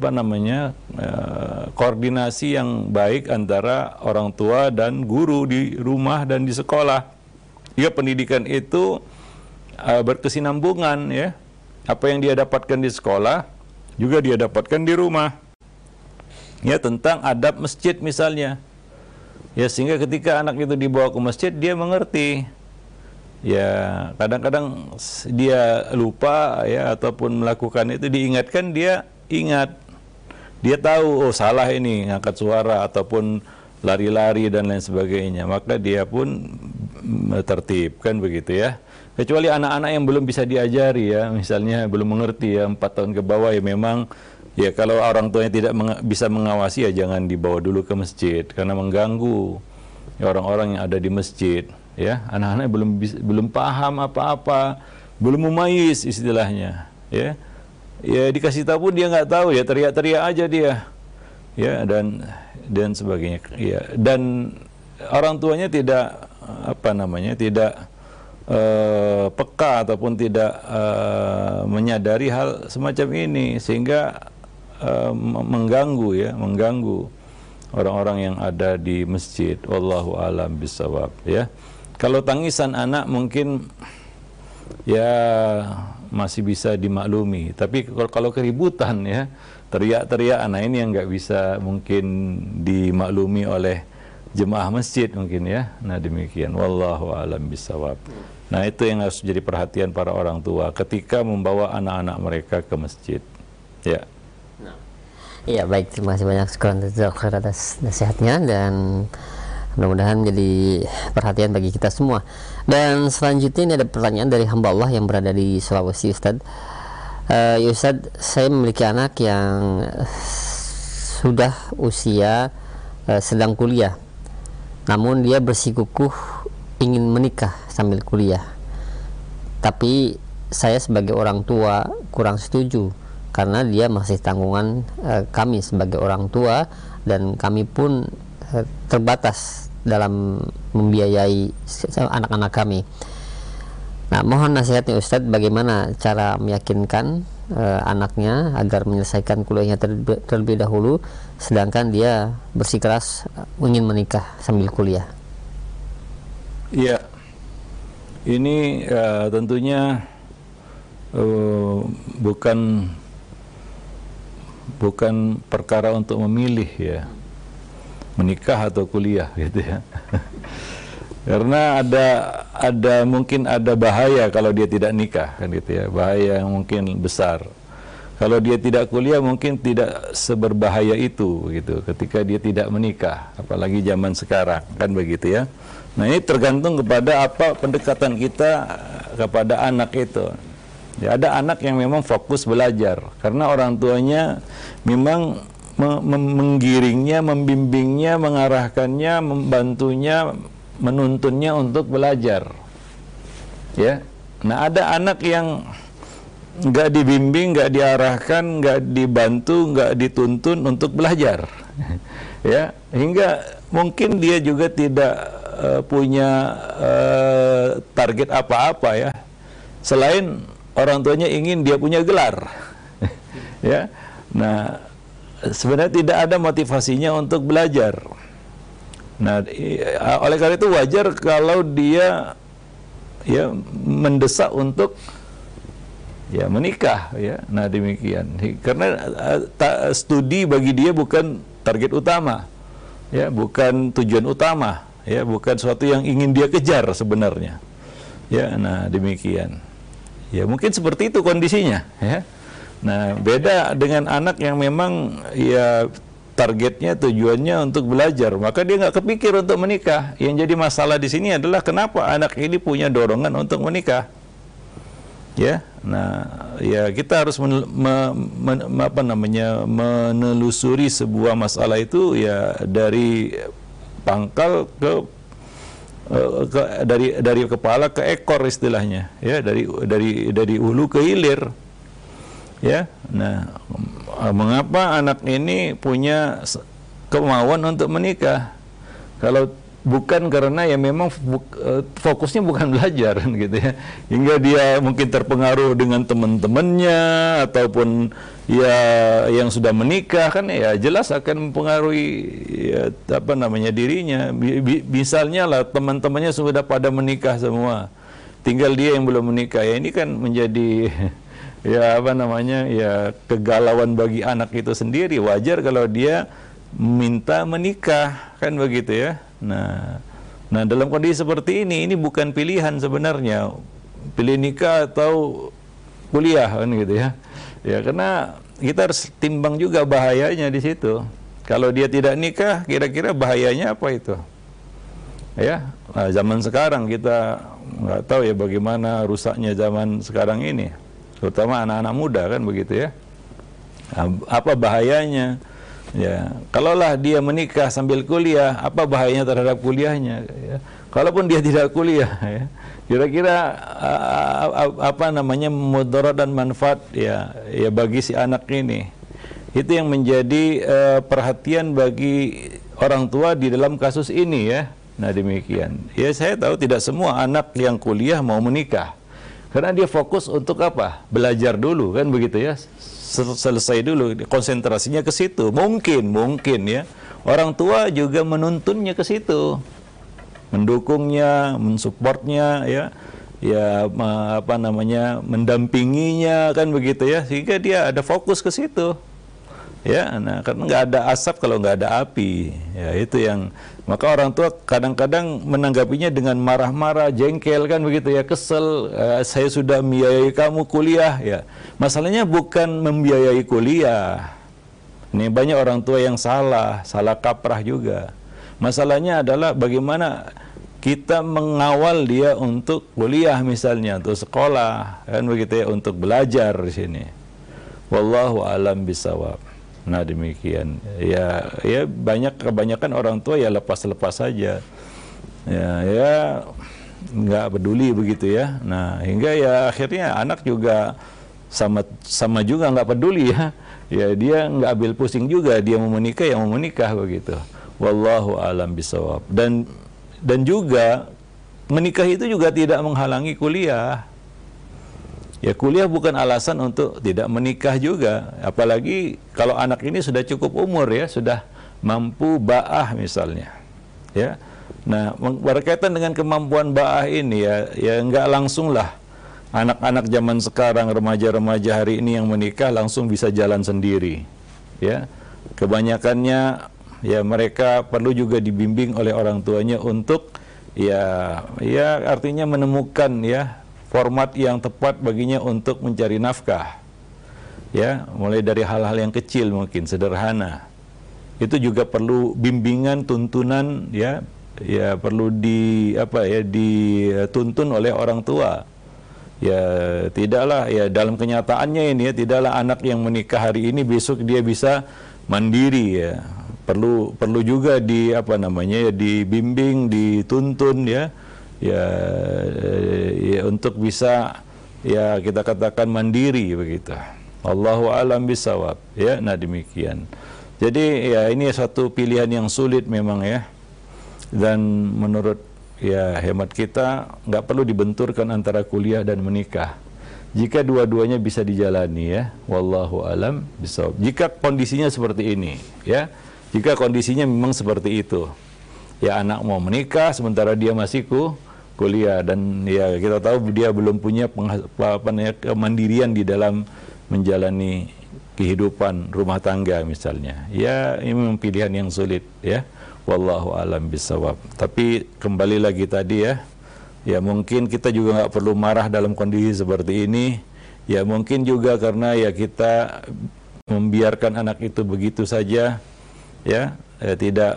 koordinasi yang baik antara orang tua dan guru di rumah dan di sekolah. Ya, pendidikan itu berkesinambungan, ya. Apa yang dia dapatkan di sekolah juga dia dapatkan di rumah, ya, tentang adab masjid misalnya, ya, sehingga ketika anak itu dibawa ke masjid dia mengerti. Ya, kadang-kadang dia lupa, ya, ataupun melakukan itu diingatkan, dia ingat, dia tahu, oh salah ini ngangkat suara ataupun lari-lari dan lain sebagainya, maka dia pun tertib, kan begitu, ya. Kecuali anak-anak yang belum bisa diajari, ya, misalnya belum mengerti, ya, 4 tahun ke bawah, ya, memang, ya, kalau orang tuanya tidak bisa mengawasi, ya, jangan dibawa dulu ke masjid karena mengganggu, ya, orang-orang yang ada di masjid, ya. Anak-anak belum paham apa-apa, belum mumayyiz istilahnya, ya. ya dikasih tahu pun dia nggak tahu, ya teriak-teriak aja dia, ya, dan sebagainya, ya, dan orang tuanya tidak apa namanya, tidak peka ataupun tidak menyadari hal semacam ini, sehingga mengganggu orang-orang yang ada di masjid. Wallahu a'lam bishawab, ya. Kalau tangisan anak mungkin ya masih bisa dimaklumi, tapi kalau keributan, ya, teriak-teriak, anak ini yang nggak bisa mungkin dimaklumi oleh jemaah masjid mungkin, ya. Nah, demikian, wallahu a'lam bishawab. Nah, itu yang harus jadi perhatian para orang tua ketika membawa anak-anak mereka ke masjid, ya. Iya, baik, terima kasih banyak atas nasihatnya, dan mudah-mudahan jadi perhatian bagi kita semua. Dan selanjutnya ini ada pertanyaan dari hamba Allah yang berada di Sulawesi, Ustadz. Ya Ustadz, saya memiliki anak yang sudah usia sedang kuliah, namun dia bersikukuh ingin menikah sambil kuliah. Tapi saya sebagai orang tua kurang setuju, karena dia masih tanggungan kami sebagai orang tua, dan kami pun terbatas dalam membiayai anak-anak kami. Nah, mohon nasihatnya Ustadz, bagaimana cara meyakinkan anaknya agar menyelesaikan kuliahnya terlebih dahulu, sedangkan dia bersikeras ingin menikah sambil kuliah. Iya, ini tentunya bukan perkara untuk memilih, ya, menikah atau kuliah, gitu, ya. Karena mungkin ada bahaya kalau dia tidak nikah, kan, gitu, ya, bahaya yang mungkin besar. Kalau dia tidak kuliah mungkin tidak seberbahaya itu, gitu, ketika dia tidak menikah, apalagi zaman sekarang, kan, begitu, ya. Nah, ini tergantung kepada apa pendekatan kita kepada anak itu. Ya, ada anak yang memang fokus belajar karena orang tuanya memang menggiringnya, membimbingnya, mengarahkannya, membantunya, menuntunnya untuk belajar, ya. Nah, ada anak yang nggak dibimbing, nggak diarahkan, nggak dibantu, nggak dituntun untuk belajar, ya, hingga mungkin dia juga tidak punya target apa-apa, ya, selain orang tuanya ingin dia punya gelar, ya. Nah, sebenarnya tidak ada motivasinya untuk belajar. Nah, oleh karena itu wajar kalau dia, ya, mendesak untuk, ya, menikah, ya. Nah, demikian, karena studi bagi dia bukan target utama, ya, bukan tujuan utama, ya, bukan sesuatu yang ingin dia kejar sebenarnya, ya. Nah, demikian, ya, mungkin seperti itu kondisinya, ya. Nah, beda dengan anak yang memang, ya, targetnya, tujuannya untuk belajar, maka dia nggak kepikir untuk menikah. Yang jadi masalah di sini adalah kenapa anak ini punya dorongan untuk menikah, ya. Nah, ya, kita harus menelusuri sebuah masalah itu, ya, dari pangkal dari kepala ke ekor istilahnya, ya, dari hulu ke hilir, ya. Nah, mengapa anak ini punya kemauan untuk menikah? Kalau bukan karena ya memang fokusnya bukan belajar, gitu, ya, hingga dia mungkin terpengaruh dengan teman-temannya ataupun, ya, yang sudah menikah, kan, ya, jelas akan mempengaruhi, ya, apa namanya, dirinya. Misalnya lah teman-temannya sudah pada menikah semua, tinggal dia yang belum menikah, ya, ini kan menjadi ya, apa namanya, ya, kegalauan bagi anak itu sendiri. Wajar kalau dia minta menikah, kan, begitu, ya. Nah, dalam kondisi seperti ini bukan pilihan sebenarnya, pilih nikah atau kuliah, kan, gitu, ya. Ya, karena kita harus timbang juga bahayanya di situ. Kalau dia tidak nikah, kira-kira bahayanya apa itu? Ya, nah, zaman sekarang kita nggak tahu, ya, bagaimana rusaknya zaman sekarang ini, terutama anak-anak muda, kan, begitu, ya. Nah, apa bahayanya? Ya, kalaulah dia menikah sambil kuliah, apa bahayanya terhadap kuliahnya, ya? kalaupun dia tidak kuliah, ya, kira-kira apa namanya mudarat dan manfaat ya bagi si anak ini. Itu yang menjadi perhatian bagi orang tua di dalam kasus ini ya. Nah demikian. Ya saya tahu tidak semua anak yang kuliah mau menikah. Karena dia fokus untuk apa? Belajar dulu kan begitu ya. Selesai dulu, konsentrasinya ke situ. Mungkin ya. Orang tua juga menuntunnya ke situ. Mendukungnya, mensupportnya ya. Ya apa namanya? Mendampinginya kan begitu ya. Sehingga dia ada fokus ke situ. Ya, nah karena nggak ada asap kalau nggak ada api, ya itu yang maka orang tua kadang-kadang menanggapinya dengan marah-marah, jengkel kan begitu ya, kesel, saya sudah membiayai kamu kuliah, ya masalahnya bukan membiayai kuliah, ini banyak orang tua yang salah kaprah juga, masalahnya adalah bagaimana kita mengawal dia untuk kuliah misalnya, untuk sekolah, kan begitu ya, untuk belajar di sini. Wallahu alam bisawab. Nah demikian ya kebanyakan orang tua ya lepas-lepas saja ya nggak peduli begitu ya. Nah hingga ya akhirnya anak juga sama juga nggak peduli ya dia nggak ambil pusing juga, dia mau menikah ya mau menikah begitu. Wallahu alam bisawab. Dan juga menikah itu juga tidak menghalangi kuliah. Ya kuliah bukan alasan untuk tidak menikah juga, apalagi kalau anak ini sudah cukup umur ya, sudah mampu ba'ah misalnya. Ya. Nah, berkaitan dengan kemampuan ba'ah ini ya enggak langsung lah anak-anak zaman sekarang, remaja-remaja hari ini yang menikah langsung bisa jalan sendiri. Ya. Kebanyakannya ya mereka perlu juga dibimbing oleh orang tuanya untuk ya artinya menemukan ya format yang tepat baginya untuk mencari nafkah. Ya, mulai dari hal-hal yang kecil mungkin sederhana. Itu juga perlu bimbingan, tuntunan ya perlu dituntun oleh orang tua. Ya, tidaklah ya dalam kenyataannya ini ya tidaklah anak yang menikah hari ini besok dia bisa mandiri ya. Perlu juga dibimbing, dituntun ya untuk bisa ya kita katakan mandiri begitu. Allahu a'lam bisawab ya. Nah demikian. Jadi ya ini satu pilihan yang sulit memang ya. Dan menurut ya hemat kita nggak perlu dibenturkan antara kuliah dan menikah. Jika dua-duanya bisa dijalani ya. Wallahu a'lam bisawab. Jika kondisinya seperti ini ya. Jika kondisinya memang seperti itu. Ya anak mau menikah sementara dia masih kuliah dan ya kita tahu dia belum punya kemandirian di dalam menjalani kehidupan rumah tangga misalnya. Ya ini memang pilihan yang sulit ya. Wallahu alam bisawab. Tapi kembali lagi tadi ya mungkin kita juga nggak perlu marah dalam kondisi seperti ini. Ya mungkin juga karena ya kita membiarkan anak itu begitu saja ya tidak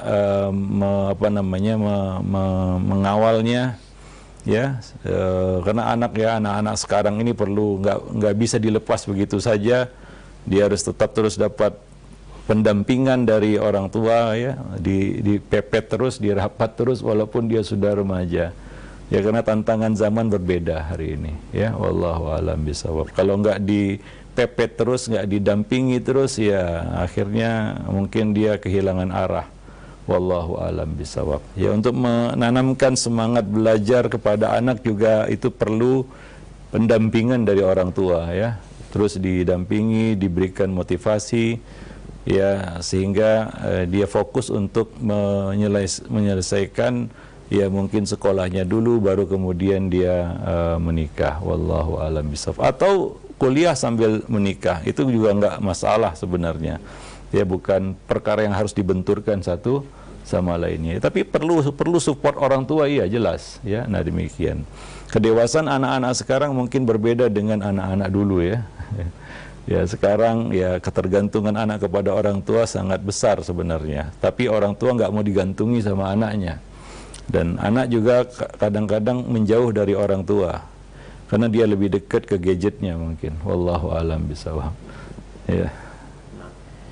mengawalnya. Ya, karena anak-anak sekarang ini perlu nggak bisa dilepas begitu saja, dia harus tetap terus dapat pendampingan dari orang tua ya, dipepet terus, dirapat terus walaupun dia sudah remaja. Ya karena tantangan zaman berbeda hari ini ya, wallahu alam bisawab. Kalau nggak dipepet terus, nggak didampingi terus ya akhirnya mungkin dia kehilangan arah. Wallahu alam bisawab. Ya untuk menanamkan semangat belajar kepada anak juga itu perlu pendampingan dari orang tua ya. Terus didampingi, diberikan motivasi ya sehingga dia fokus untuk menyelesaikan ya mungkin sekolahnya dulu baru kemudian dia menikah. Wallahu alam bisawab. Atau kuliah sambil menikah itu juga enggak masalah sebenarnya. Ya bukan perkara yang harus dibenturkan satu sama lainnya. Tapi perlu support orang tua, iya jelas ya. Nah demikian. Kedewasaan anak-anak sekarang mungkin berbeda dengan anak-anak dulu ya. Ya sekarang ya ketergantungan anak kepada orang tua sangat besar sebenarnya. Tapi orang tua nggak mau digantungi sama anaknya. Dan anak juga kadang-kadang menjauh dari orang tua karena dia lebih dekat ke gadgetnya mungkin. Wallahu alam bisawab. Ya.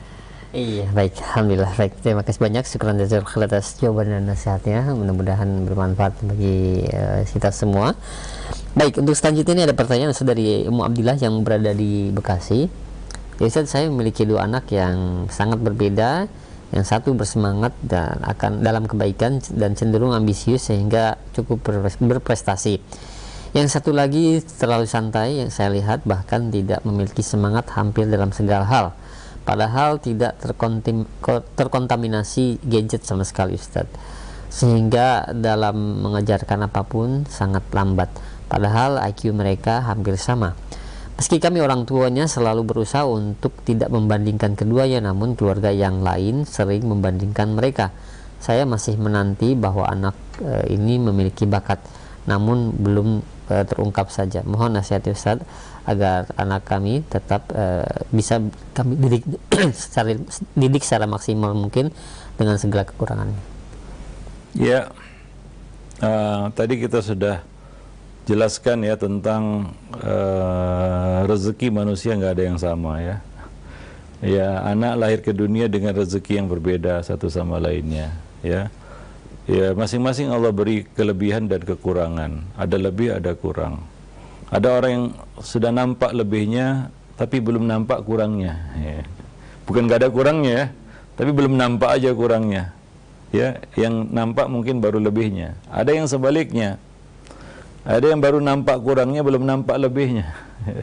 Iya, baik. Alhamdulillah. Baik, terima kasih banyak. Syukran jazakallahu atas jawaban dan nasihatnya. Mudah-mudahan bermanfaat bagi kita semua. Baik, untuk selanjutnya ini ada pertanyaan Ustaz dari Ummu Abdillah yang berada di Bekasi. Ya Ustaz, saya memiliki dua anak yang sangat berbeda. Yang satu bersemangat dan akan dalam kebaikan dan cenderung ambisius sehingga cukup berprestasi. Yang satu lagi terlalu santai, yang saya lihat bahkan tidak memiliki semangat hampir dalam segala hal. Padahal tidak terkontaminasi gadget sama sekali Ustadz, sehingga dalam mengajarkan apapun sangat lambat, padahal IQ mereka hampir sama. Meski kami orang tuanya selalu berusaha untuk tidak membandingkan keduanya, namun keluarga yang lain sering membandingkan mereka. Saya masih menanti bahwa anak ini memiliki bakat, namun belum terungkap saja. Mohon nasihat Ustadz agar anak kami tetap bisa kami didik secara maksimal mungkin dengan segala kekurangannya. Ya, tadi kita sudah jelaskan ya tentang rezeki manusia nggak ada yang sama ya. Ya, anak lahir ke dunia dengan rezeki yang berbeda satu sama lainnya ya. Ya, masing-masing Allah beri kelebihan dan kekurangan. Ada lebih, ada kurang. Ada orang yang sudah nampak lebihnya, tapi belum nampak kurangnya. Ya. Bukan nggak ada kurangnya ya, tapi belum nampak aja kurangnya. Ya, yang nampak mungkin baru lebihnya. Ada yang sebaliknya. Ada yang baru nampak kurangnya, belum nampak lebihnya.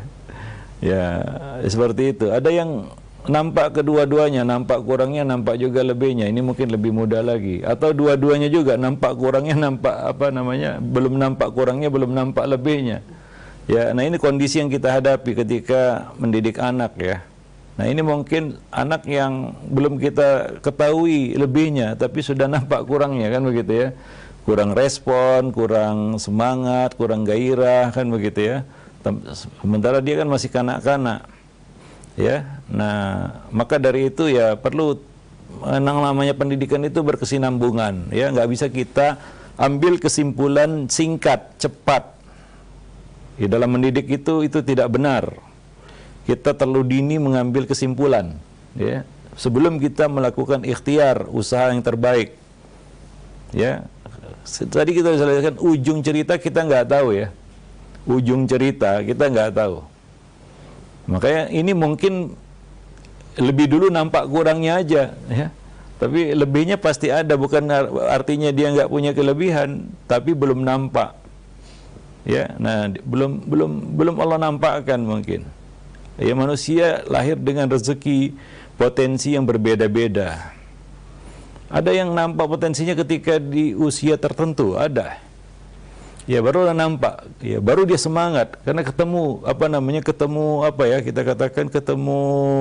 Ya, seperti itu. Ada yang nampak kedua-duanya, nampak kurangnya, nampak juga lebihnya. Ini mungkin lebih mudah lagi. Atau dua-duanya juga, nampak kurangnya, nampak belum nampak kurangnya, belum nampak lebihnya. Ya, nah ini kondisi yang kita hadapi ketika mendidik anak ya. Nah ini mungkin anak yang belum kita ketahui lebihnya, tapi sudah nampak kurangnya kan begitu ya. Kurang respon, kurang semangat, kurang gairah kan begitu ya. Sementara dia kan masih kanak-kanak. Ya, nah maka dari itu ya perlu namanya pendidikan itu berkesinambungan ya, nggak bisa kita ambil kesimpulan singkat cepat ya, dalam mendidik itu tidak benar. Kita terlalu dini mengambil kesimpulan ya, sebelum kita melakukan ikhtiar usaha yang terbaik ya. Tadi kita jelaskan ujung cerita kita nggak tahu ya, ujung cerita kita nggak tahu. Makanya ini mungkin lebih dulu nampak kurangnya aja ya. Tapi lebihnya pasti ada, bukan artinya dia nggak punya kelebihan, tapi belum nampak. Ya, nah belum Allah nampakkan mungkin. Ya, manusia lahir dengan rezeki potensi yang berbeda-beda. Ada yang nampak potensinya ketika di usia tertentu, ada. Ya baru nampak, ya baru dia semangat karena ketemu kita katakan ketemu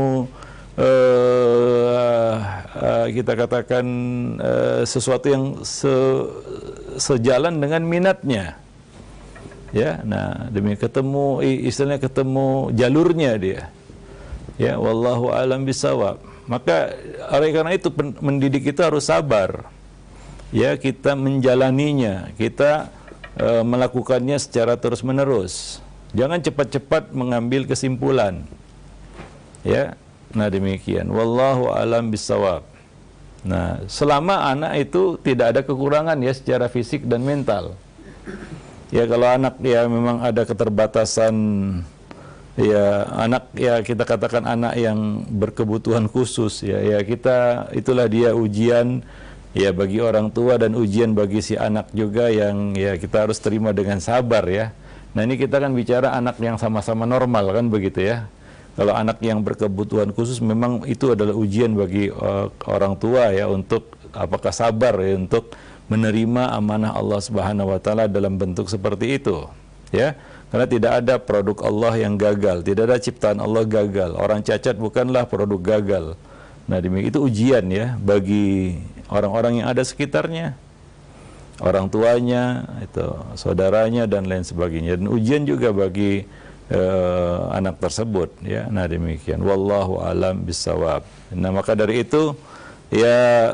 sesuatu yang sejalan dengan minatnya. Ya, nah demi ketemu istilahnya ketemu jalurnya dia. Ya, wallahu alam bisawab. Maka oleh karena itu mendidik itu harus sabar. Ya, kita menjalaninya, kita melakukannya secara terus-menerus. Jangan cepat-cepat mengambil kesimpulan. Ya, nah demikian. Wallahu alam bisawab. Nah, selama anak itu tidak ada kekurangan ya secara fisik dan mental. Ya, kalau anak ya memang ada keterbatasan ya, anak ya kita katakan anak yang berkebutuhan khusus ya kita itulah dia ujian ya bagi orang tua dan ujian bagi si anak juga yang ya kita harus terima dengan sabar ya. Nah ini kita kan bicara anak yang sama-sama normal kan begitu ya. Kalau anak yang berkebutuhan khusus memang itu adalah ujian bagi orang tua ya, untuk apakah sabar ya untuk menerima amanah Allah Subhanahu wa taala dalam bentuk seperti itu ya. Karena tidak ada produk Allah yang gagal, tidak ada ciptaan Allah gagal. Orang cacat bukanlah produk gagal. Nah demikian itu ujian ya bagi orang-orang yang ada sekitarnya, orang tuanya, itu saudaranya dan lain sebagainya, dan ujian juga bagi anak tersebut ya. Nah demikian, wallahu alam bisawab. Nah maka dari itu ya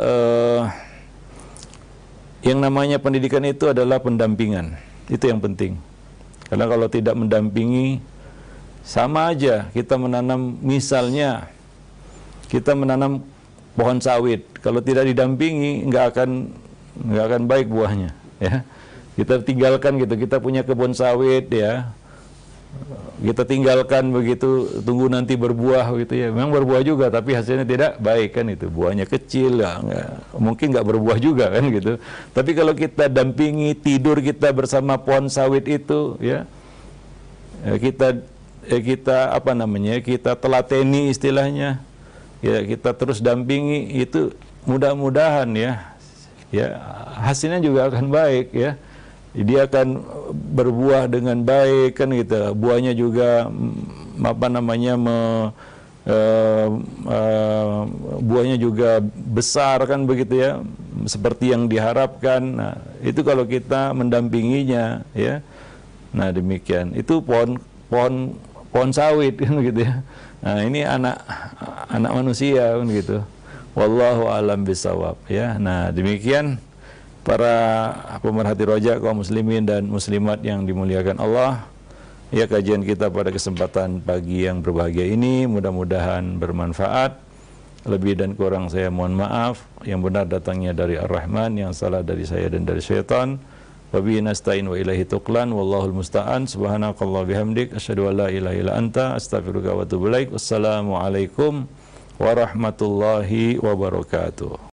yang namanya pendidikan itu adalah pendampingan, itu yang penting. Karena kalau tidak mendampingi, sama aja kita menanam, misalnya kita menanam pohon sawit. Kalau tidak didampingi nggak akan baik buahnya, ya. Kita tinggalkan gitu, kita punya kebun sawit, ya. Kita tinggalkan begitu, tunggu nanti berbuah gitu ya. Memang berbuah juga, tapi hasilnya tidak baik kan itu. Buahnya kecil, mungkin nggak berbuah juga kan gitu. Tapi kalau kita dampingi, tidur kita bersama pohon sawit itu, ya, kita apa namanya? Kita telateni istilahnya, ya, kita terus dampingi, itu mudah-mudahan ya hasilnya juga akan baik, ya. Dia akan berbuah dengan baik kan gitu. Buahnya juga apa namanya buahnya juga besar kan begitu ya, seperti yang diharapkan. Nah, itu kalau kita mendampinginya, ya. Nah, demikian. Itu pohon sawit kan gitu ya. Nah, ini anak manusia kan gitu. Wallahu alam bisawab, ya. Nah, demikian para pemerhati roja kaum muslimin dan muslimat yang dimuliakan Allah, ya, kajian kita pada kesempatan pagi yang berbahagia ini mudah-mudahan bermanfaat. Lebih dan kurang saya mohon maaf. Yang benar datangnya dari Ar-Rahman, yang salah dari saya dan dari syaitan. Wa bihi nasta'in wa ilaihi tuqlan wallahul musta'an. Subhanakallah bihamdik asyhadu an la ilaha illa anta astaghfiruka wa atubu ilaik. Wassalamu alaikum warahmatullahi wabarakatuh.